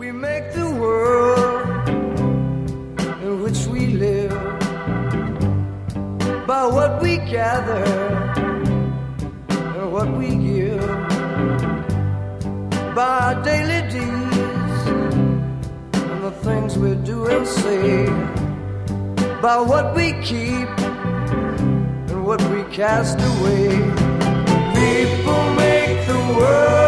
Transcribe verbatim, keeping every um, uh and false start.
We make the world in which we live by what we gather and what we give, by our daily deeds and the things we do and say, by what we keep and what we cast away. People make the world